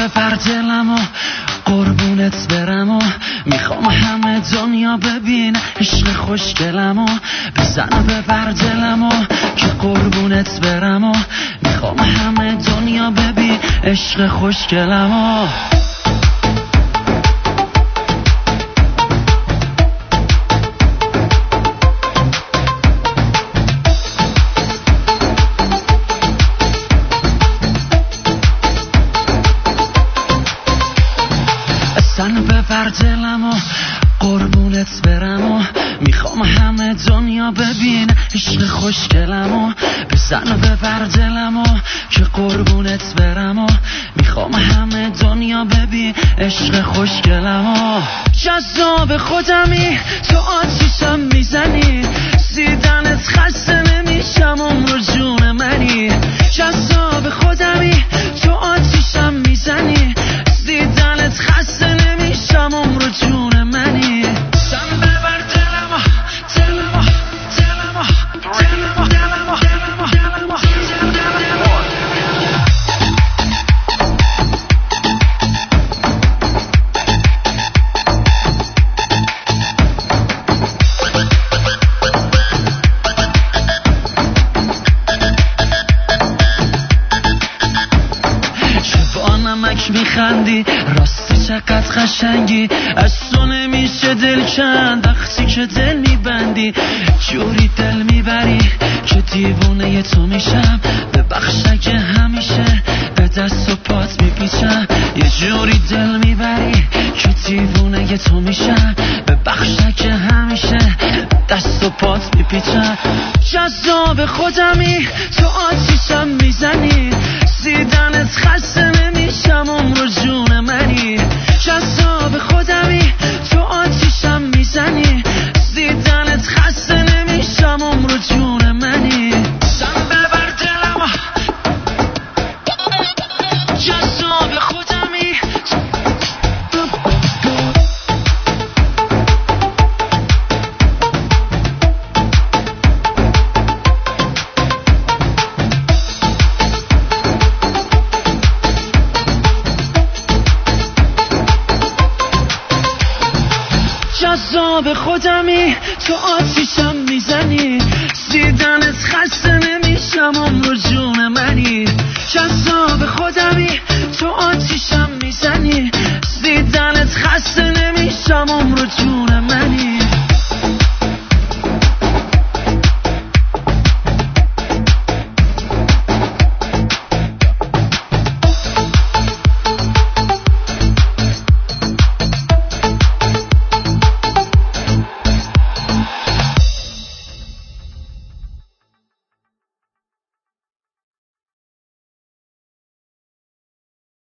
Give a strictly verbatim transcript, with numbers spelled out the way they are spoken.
ببر دلم و قربونت برم و میخوام همه دنیا ببین عشق خوشگلم و بزن ببر دلم و که قربونت برم و میخوام همه دنیا ببین عشق خوشگلم و زن ببر دلم و قربونت برم و میخوام همه دنیا ببین عشق خوشگلم و بزن ببر دلم و که قربونت برم و میخوام همه دنیا ببین عشق خوشگلم و جذاب خودمی تو آتیشم میزنی دیدنت خسته نمیشم عمر جون منی جذاب خودمی تو آتیشم میزنی دیدنت خسته نمیشم عمر جون منی زن ببر دلم دلم دلم دلم دلم دلم نمک میخندی راستی چقدر قشنگی از تو نمیشه دل کند وقتی که دل میبندی جوری دل میبری که دیوونه تو میشم ببخش اگه همیشه به دست و پات میپیچم یه جوری دل میبری که دیوونه تو میشم ببخش اگه همیشه دست و پات میپیچم جذاب خودمی تو آتیشم میزنی دیدنت خسته نمیشم عمر جون منی جذاب خودمی تو آتیشم میزنی دیدنت خسته نمیشم عمر جون منی زن ببر دلم جذاب خودمی جذاب خودمی تو آتیشم میزنی دیدنت خسته نمیشم عمر جون منی جذاب خودمی تو آتیشم میزنی دیدنت خسته نمیشم عمر جون